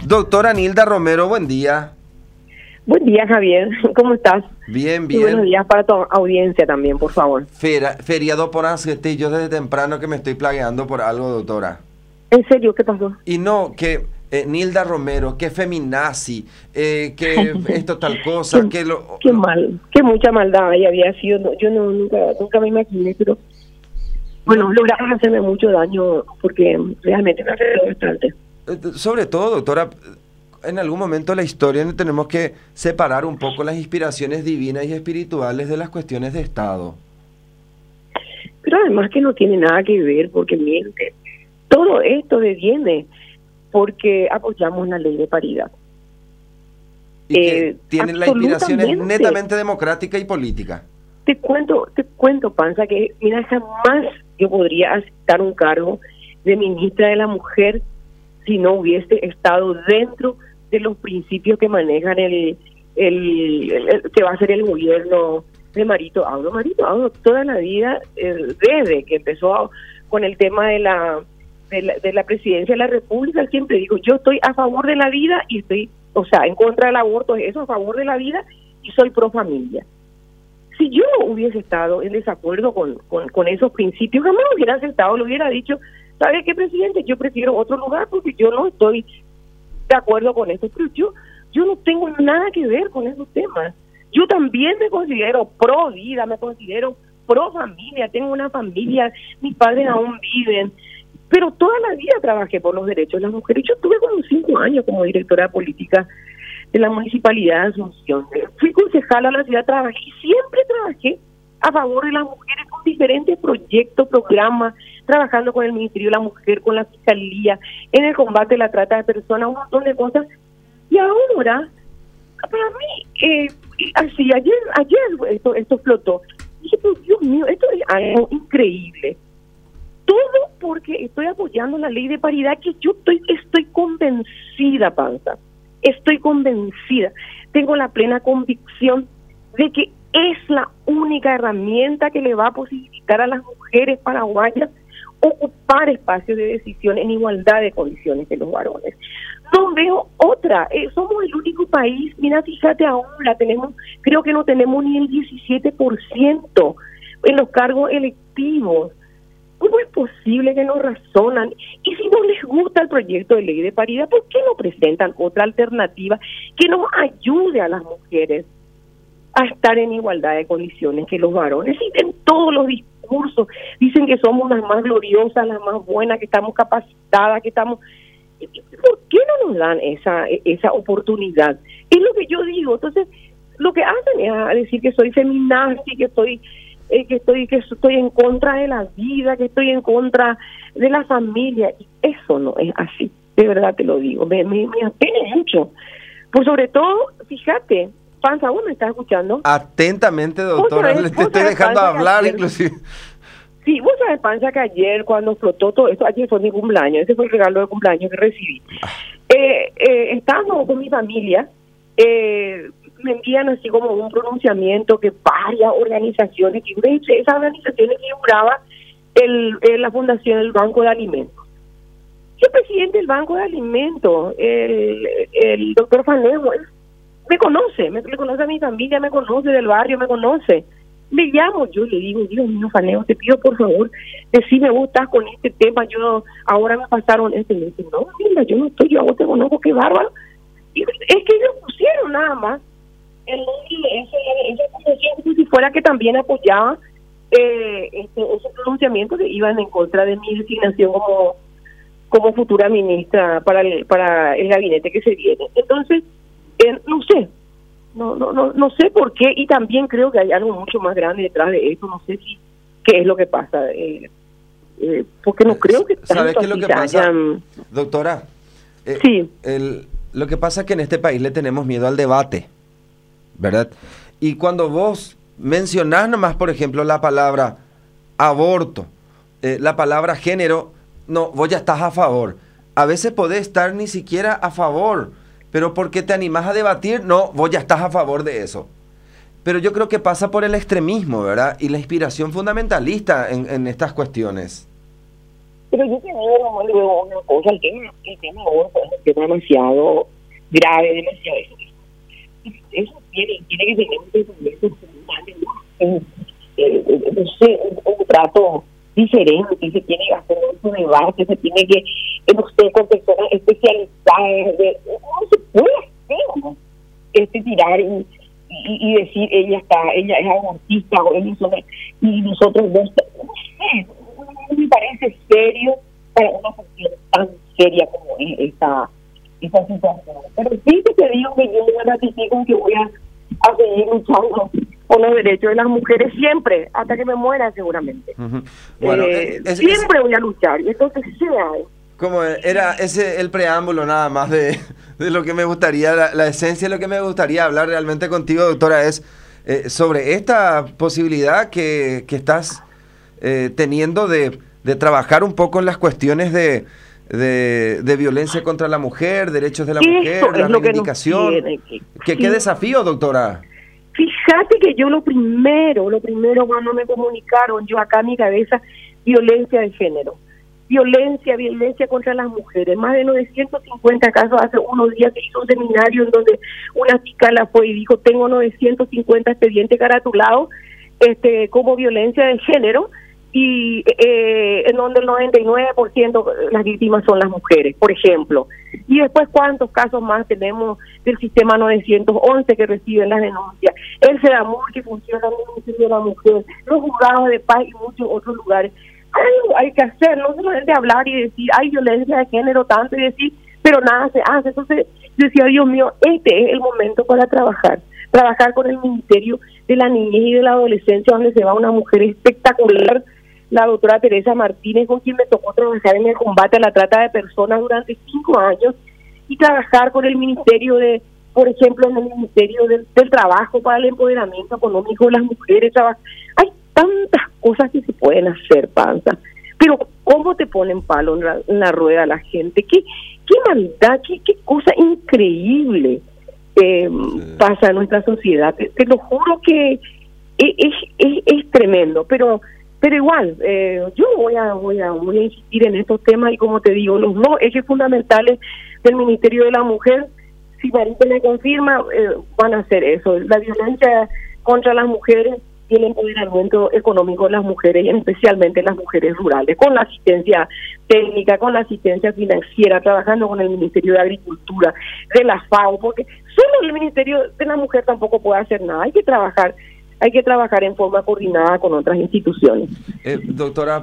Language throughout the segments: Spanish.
Doctora Nilda Romero, buen día. Buen día, Javier. ¿Cómo estás? Bien, Y bien. buenos días para tu audiencia también, por favor. Feriado por Ansiete, y yo desde temprano que me estoy plagueando por algo, doctora. ¿En serio? ¿Qué pasó? Y no, que Nilda Romero, que feminazi, que esto tal cosa, que lo... Qué mal, qué mucha maldad ahí había sido. Nunca me imaginé, pero bueno, lograron hacerme mucho daño porque realmente me afectó bastante. Sobre todo, doctora, en algún momento de la historia tenemos que separar un poco las inspiraciones divinas y espirituales de las cuestiones de Estado. Pero además que no tiene nada que ver, porque miente. Todo esto deviene porque apoyamos la ley de paridad. Y que tienen la inspiración absolutamente. netamente democrática y política. Te cuento, Panza, que mira, jamás yo podría aceptar un cargo de ministra de la Mujer si no hubiese estado dentro de los principios que manejan el que va a ser el gobierno de Marito Audo. Marito Audo toda la vida, desde que empezó con el tema de la presidencia de la República, siempre digo, yo estoy a favor de la vida y estoy, en contra del aborto, eso, a favor de la vida, y soy pro familia. Si yo hubiese estado en desacuerdo con esos principios, jamás hubiera aceptado, lo hubiera dicho, ¿sabe qué, presidente? Yo prefiero otro lugar porque yo no estoy de acuerdo con esto. Pero yo no tengo nada que ver con esos temas. Yo también me considero pro vida, me considero pro familia, tengo una familia, mis padres aún viven, pero toda la vida trabajé por los derechos de las mujeres. Yo tuve como 5 años como directora de política de la Municipalidad de Asunción. Fui concejala a la ciudad, trabajé y siempre trabajé a favor de las mujeres con diferentes proyectos, programas, trabajando con el Ministerio de la Mujer, con la Fiscalía, en el combate a la trata de personas, un montón de cosas. Y ahora, para mí, así, ayer esto explotó. Dije, pero Dios mío, esto es algo increíble. Todo porque estoy apoyando la ley de paridad, que yo estoy convencida, Panza. Estoy convencida, tengo la plena convicción de que es la única herramienta que le va a posibilitar a las mujeres paraguayas ocupar espacios de decisión en igualdad de condiciones que los varones. No veo otra, somos el único país, mira, fíjate ahora, creo que no tenemos ni el 17% en los cargos electivos. ¿Cómo es posible que no razonan? Y si no les gusta el proyecto de ley de paridad, ¿por qué no presentan otra alternativa que nos ayude a las mujeres a estar en igualdad de condiciones que los varones? Y en todos los discursos dicen que somos las más gloriosas, las más buenas, que estamos capacitadas, que estamos... ¿Por qué no nos dan esa oportunidad? Es lo que yo digo. Entonces, lo que hacen es decir que soy feminazi, que estoy en contra de la vida, que estoy en contra de la familia. Y eso no es así, de verdad te lo digo, me apena mucho. Pues sobre todo, fíjate, Panza, ¿vos me estás escuchando? Atentamente, doctora, te estoy dejando hablar, inclusive. Sí, vos sabés, Panza, que ayer cuando explotó todo esto, ayer fue mi cumpleaños, ese fue el regalo de cumpleaños que recibí. Estábamos con mi familia, me envían así como un pronunciamiento que varias organizaciones, que esas organizaciones figuraba la fundación del Banco de Alimentos. El presidente del Banco de Alimentos, el doctor Fanejo, me conoce a mi familia, me conoce del barrio, me conoce. Me llamo, yo le digo, Dios mío, Fanejo, te pido por favor, decime vos estás con este tema, yo ahora me pasaron este. Me dice, no, mira, yo no estoy, yo a vos te conozco, qué bárbaro. Y es que ellos pusieron nada más el nombre de esa fundación, como si fuera que también apoyaba esos pronunciamientos que iban en contra de mi designación como futura ministra para el gabinete que se viene. Entonces, no sé, no sé por qué, y también creo que hay algo mucho más grande detrás de eso. No sé qué es lo que pasa, porque no creo que ¿sabes qué es lo que pasa, doctora? Sí. Lo que pasa es que en este país le tenemos miedo al debate, ¿verdad? Y cuando vos mencionás nomás, por ejemplo, la palabra aborto, la palabra género, no, vos ya estás a favor. A veces podés estar ni siquiera a favor, pero porque te animás a debatir, no, vos ya estás a favor de eso. Pero yo creo que pasa por el extremismo, ¿verdad? Y la inspiración fundamentalista en estas cuestiones. Pero yo te digo, nomás le digo una cosa, el tema aborto es un tema demasiado grave, demasiado, eso tiene que tener un pensamiento no sé, un trato diferente, se tiene que hacer un debate, se tiene que, no sé, con personas especializadas, no se puede hacer, ¿no? Tirar y decir ella es abortista o ella son, y nosotros dos, no sé, no me parece serio para una cuestión tan seria como es esta situación. Pero sí que te digo que yo me ratifico en que voy a seguir luchando por los derechos de las mujeres siempre, hasta que me muera seguramente. Bueno, siempre voy a luchar, y entonces sea. Como era ese el preámbulo nada más de lo que me gustaría, la esencia de lo que me gustaría hablar realmente contigo, doctora, es sobre esta posibilidad que estás teniendo de trabajar un poco en las cuestiones de violencia contra la mujer, derechos de la mujer, la reivindicación. ¿Qué desafío, doctora? Fíjate que yo lo primero cuando me comunicaron, yo acá en mi cabeza, violencia de género. Violencia contra las mujeres. Más de 950 casos. Hace unos días se hizo un seminario en donde una chica la fue y dijo, tengo 950 expedientes caratulados como violencia de género, y en donde el 99% las víctimas son las mujeres, por ejemplo. Y después, ¿cuántos casos más tenemos del sistema 911 que reciben las denuncias? El SEDAMUR, que funciona en el Ministerio de la Mujer, los juzgados de paz y muchos otros lugares. Algo hay que hacer, no solamente hablar y decir, hay violencia de género tanto, y decir, pero nada se hace. Entonces yo decía, Dios mío, este es el momento para trabajar con el Ministerio de la Niñez y de la Adolescencia, donde se va una mujer espectacular, la doctora Teresa Martínez, con quien me tocó trabajar en el combate a la trata de personas durante 5 años, y trabajar con el Ministerio por ejemplo, en el Ministerio del Trabajo para el empoderamiento económico de las mujeres. Hay tantas cosas que se pueden hacer, Panza, pero ¿cómo te ponen palo en la rueda la gente? ¿Qué maldad, qué cosa increíble pasa en nuestra sociedad? Te lo juro que es tremendo, pero igual, yo voy a insistir en estos temas, y como te digo, los dos ejes fundamentales del Ministerio de la Mujer, si Marita me confirma, van a hacer eso: la violencia contra las mujeres y el empoderamiento económico de las mujeres, y especialmente las mujeres rurales, con la asistencia técnica, con la asistencia financiera, trabajando con el Ministerio de Agricultura, de la FAO, porque solo el Ministerio de la Mujer tampoco puede hacer nada. Hay que trabajar en forma coordinada con otras instituciones. Doctora,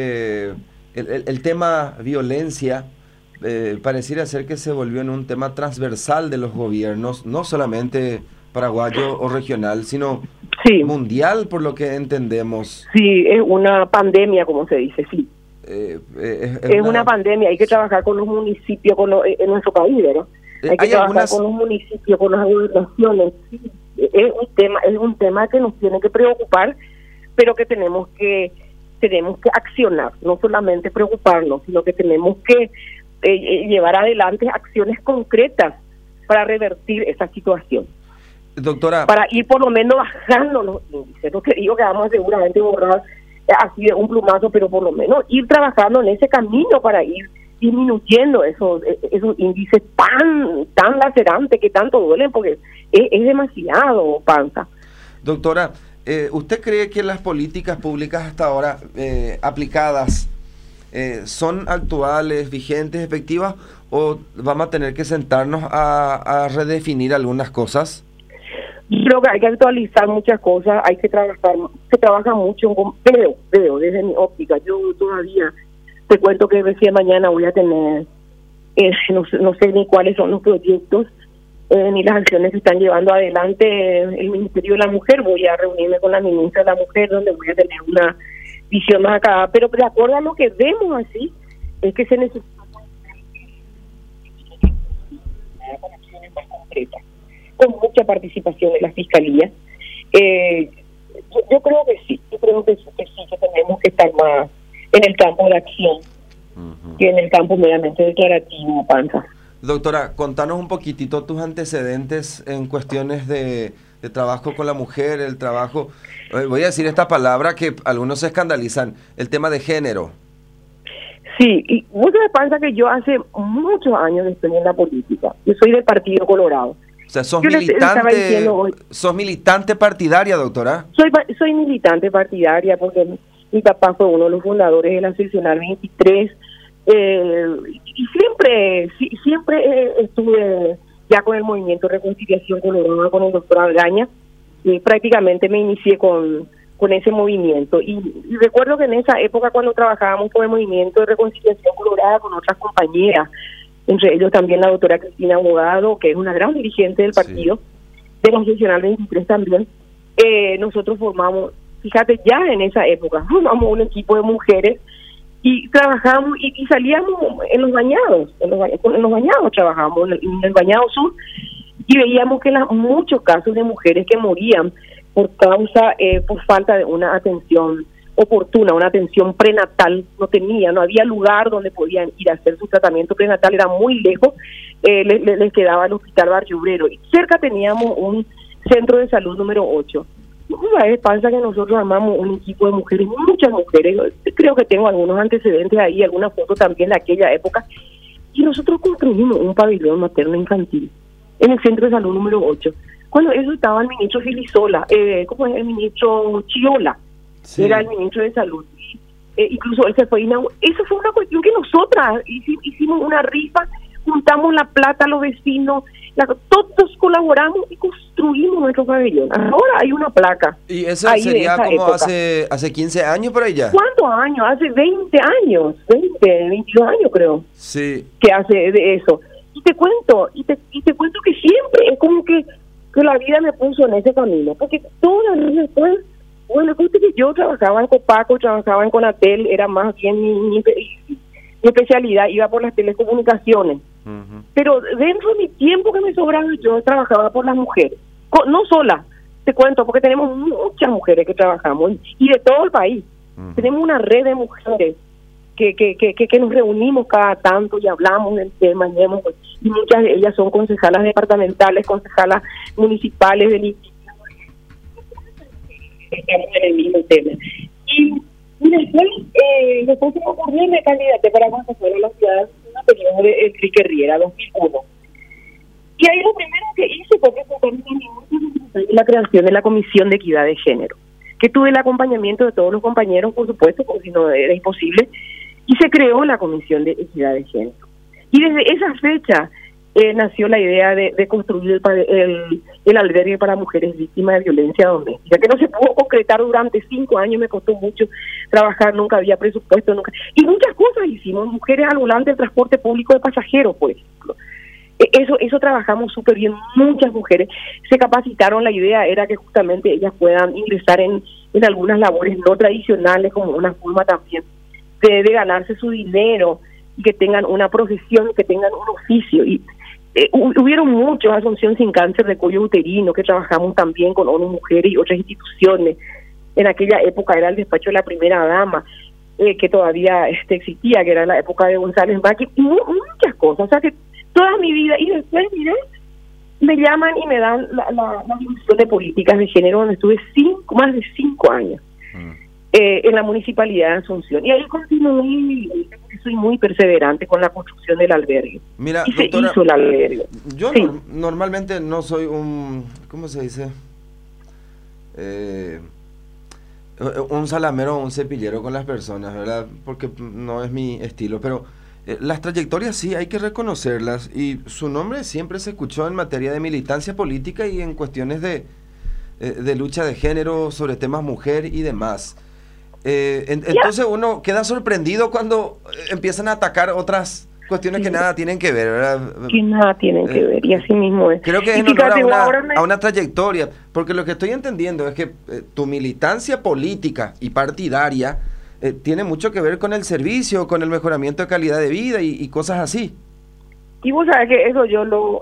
el tema violencia pareciera ser que se volvió en un tema transversal de los gobiernos, no solamente paraguayo o regional, sino mundial, por lo que entendemos. Sí, es una pandemia, como se dice, sí. Es una pandemia. Hay que trabajar con los municipios, en nuestro país, ¿verdad? Hay que trabajar con los municipios, con las gobernaciones. Sí. Es un tema que nos tiene que preocupar, pero que tenemos que accionar, no solamente preocuparnos, sino que tenemos que llevar adelante acciones concretas para revertir esa situación. Doctora, para ir por lo menos bajando los índices. No te digo que vamos a seguramente borrar así de un plumazo, pero por lo menos ir trabajando en ese camino para ir disminuyendo esos índices tan lacerantes que tanto duelen, porque es demasiado, Panza. Doctora, ¿usted cree que las políticas públicas hasta ahora aplicadas son actuales, vigentes, efectivas, o vamos a tener que sentarnos a redefinir algunas cosas? Yo creo que hay que actualizar muchas cosas, hay que trabajar, se trabaja mucho, veo desde mi óptica. Yo todavía te cuento que recién mañana voy a tener, no sé ni cuáles son los proyectos, ni las acciones que están llevando adelante el Ministerio de la Mujer. Voy a reunirme con la ministra de la Mujer, donde voy a tener una visión más acá, pero de acuerdo a lo que vemos así, es que se necesita acciones más concretas, con mucha participación de la Fiscalía. Yo creo que sí, que tenemos que estar más en el campo de acción que en el campo meramente declarativo, Panza. Doctora, contanos un poquitito tus antecedentes en cuestiones de trabajo con la mujer, el trabajo, voy a decir esta palabra que algunos se escandalizan, el tema de género. Sí, y mucho me pasa que yo hace muchos años estoy en la política. Yo soy del Partido Colorado. O sea, sos Yo le estaba diciendo hoy, sos militante partidaria, doctora. soy militante partidaria porque mi papá fue uno de los fundadores de la seccional 23 y siempre estuve ya con el movimiento de reconciliación colorada con el doctor Argaña. Prácticamente me inicié con ese movimiento y recuerdo que en esa época cuando trabajábamos con el movimiento de reconciliación colorada con otras compañeras, entre ellos también la doctora Cristina Abogado, que es una gran dirigente del partido, de la seccional 23 también, nosotros formamos, fíjate, ya en esa época, formamos un equipo de mujeres y trabajamos y salíamos en los bañados, en los bañados trabajábamos, en el bañado sur, y veíamos que muchos casos de mujeres que morían por falta de una atención oportuna, una atención prenatal, no había lugar donde podían ir a hacer su tratamiento prenatal, era muy lejos, les quedaba el Hospital Barrio Obrero, y cerca teníamos un centro de salud número 8. Una vez pasa que nosotros armamos un equipo de mujeres, muchas mujeres, creo que tengo algunos antecedentes ahí, algunas fotos también de aquella época, y nosotros construimos un pabellón materno infantil en el centro de salud número 8. Cuando eso estaba el ministro Filisola, ¿cómo es? El ministro Chiola, era el ministro de salud. Incluso él se fue eso fue una cuestión que nosotras hicimos una rifa, juntamos la plata a los vecinos, todos colaboramos y construimos nuestro pabellón. Ahora hay una placa. ¿Y eso sería como hace 15 años por ahí ya? ¿Cuántos años? Hace 20 años, 22 años creo. Sí. Que hace de eso. Y te cuento que siempre es como que la vida me puso en ese camino, porque todas las después, bueno, que yo trabajaba en Copaco, trabajaba en Conatel, era más bien mi especialidad, iba por las telecomunicaciones. Pero dentro de mi tiempo que me sobraba, yo trabajaba por las mujeres. No sola, te cuento, porque tenemos muchas mujeres que trabajamos, y de todo el país. Tenemos una red de mujeres que nos reunimos cada tanto y hablamos del tema, y muchas de ellas son concejalas departamentales, concejalas municipales del estamos en el mismo tema. Y después se me ocurrió me candidaté para consejera de la ciudad en un periodo de Enrique Riera, 2001. Y ahí lo primero que hice fue presentar la creación de la Comisión de Equidad de Género, que tuve el acompañamiento de todos los compañeros, por supuesto, porque si no era imposible, y se creó la Comisión de Equidad de Género. Y desde esa fecha nació la idea de construir el albergue para mujeres víctimas de violencia doméstica, que no se pudo concretar durante 5 años, me costó mucho trabajar, nunca había presupuesto, y muchas cosas hicimos, mujeres al volante del transporte público de pasajeros, por ejemplo. Eso trabajamos súper bien, muchas mujeres se capacitaron, la idea era que justamente ellas puedan ingresar en algunas labores no tradicionales como una forma también de ganarse su dinero y que tengan una profesión, que tengan un oficio. Y hubieron muchos, Asunción Sin Cáncer de Cuello Uterino, que trabajamos también con ONU Mujeres y otras instituciones. En aquella época era el despacho de la primera dama, que todavía existía, que era la época de González Maki, y muchas cosas, o sea que toda mi vida, y después, mirá, me llaman y me dan la División de Políticas de Género, donde estuve más de 5 años en la Municipalidad de Asunción. Y ahí continué, soy muy perseverante con la construcción del albergue. Mira, y doctora, se hizo el albergue. Yo normalmente no soy ¿cómo se dice? Un salamero o un cepillero con las personas, ¿verdad? Porque no es mi estilo, pero las trayectorias sí hay que reconocerlas, y su nombre siempre se escuchó en materia de militancia política y en cuestiones de lucha de género, sobre temas mujer y demás. Entonces uno queda sorprendido cuando empiezan a atacar otras cuestiones que nada tienen que ver, ¿verdad? Que nada tienen que ver, y así mismo es. Creo que es en honor a una trayectoria, porque lo que estoy entendiendo es que tu militancia política y partidaria tiene mucho que ver con el servicio, con el mejoramiento de calidad de vida y cosas así. Y vos sabés que eso yo lo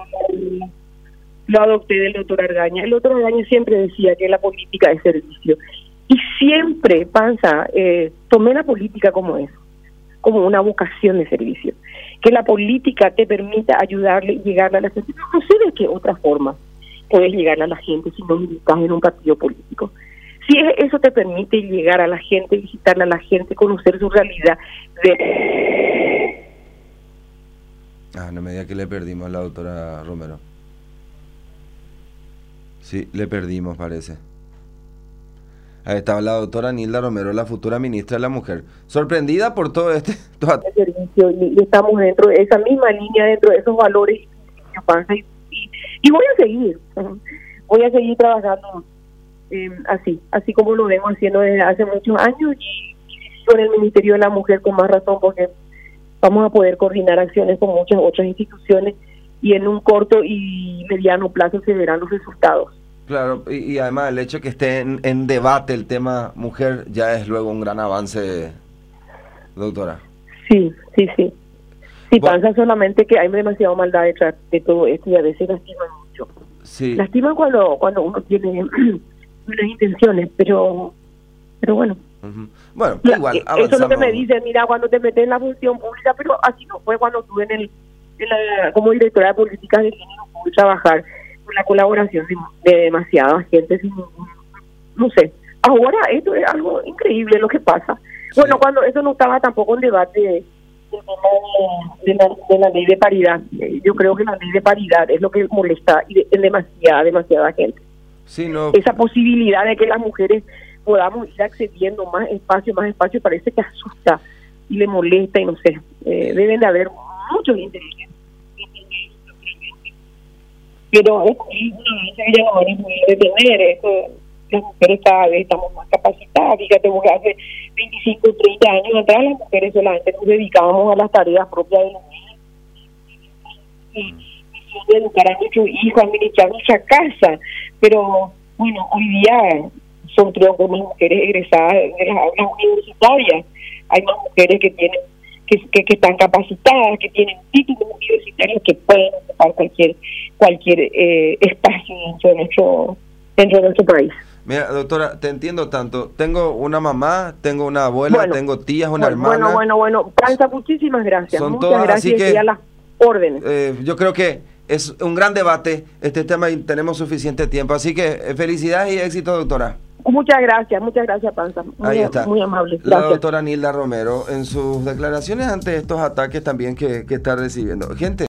adopté del doctor Argaña. El doctor Argaña siempre decía que la política es servicio. Y siempre tomé la política como eso, como una vocación de servicio. Que la política te permita ayudarle y llegarle a la gente. No sé de qué otra forma puedes llegarle a la gente si no militas en un partido político. Si eso te permite llegar a la gente, visitarle a la gente, conocer su realidad. No me diga que le perdimos a la doctora Romero. Sí, le perdimos, parece. Ahí estaba la doctora Nilda Romero, la futura ministra de la Mujer. Sorprendida por todo este servicio, y estamos dentro de esa misma línea, dentro de esos valores, y voy a seguir trabajando así como lo vengo haciendo desde hace muchos años, y con el Ministerio de la Mujer con más razón, porque vamos a poder coordinar acciones con muchas otras instituciones, y en un corto y mediano plazo se verán los resultados. Claro, y además el hecho de que esté en debate el tema mujer ya es luego un gran avance, doctora. Sí. Pasa solamente que hay demasiada maldad detrás de todo esto, y a veces lastima mucho. Sí. Lastima cuando uno tiene buenas intenciones, pero bueno. Uh-huh. Bueno, igual avanzamos. Eso es lo que me dicen, mira, cuando te metes en la función pública, pero así no fue cuando estuve como directora de políticas de género, pude trabajar con la colaboración de demasiada gente, no sé. Ahora esto es algo increíble lo que pasa. Sí. Bueno, cuando eso no estaba tampoco en debate de la ley de paridad. Yo creo que la ley de paridad es lo que molesta en demasiada gente. Sí, no. Esa posibilidad de que las mujeres podamos ir accediendo más espacio, parece que asusta y le molesta, y no sé, deben de haber muchos intereses. Pero es que ya no van a poder detener esto. Las mujeres cada vez estamos más capacitadas. Fíjate, porque hace 25, 30 años atrás las mujeres solamente nos dedicábamos a las tareas propias de los niños, y educar a nuestros hijos, administrar nuestra casa. Pero bueno, hoy día son troncos más mujeres egresadas de las aulas universitarias. Hay más mujeres que tienen que están capacitadas, que tienen títulos universitarios, que pueden ocupar cualquier espacio dentro de nuestro país. Mira, doctora, te entiendo tanto. Tengo una mamá, tengo una abuela, tengo tías, una hermana. Bueno. Panza, muchísimas gracias. Son Muchas todas, gracias, así que a las órdenes. Yo creo que es un gran debate este tema y tenemos suficiente tiempo. Así que felicidades y éxito, doctora. Muchas gracias, Panza. Ahí está. Muy amable. Gracias. La doctora Nilda Romero en sus declaraciones ante estos ataques también que está recibiendo. Gente.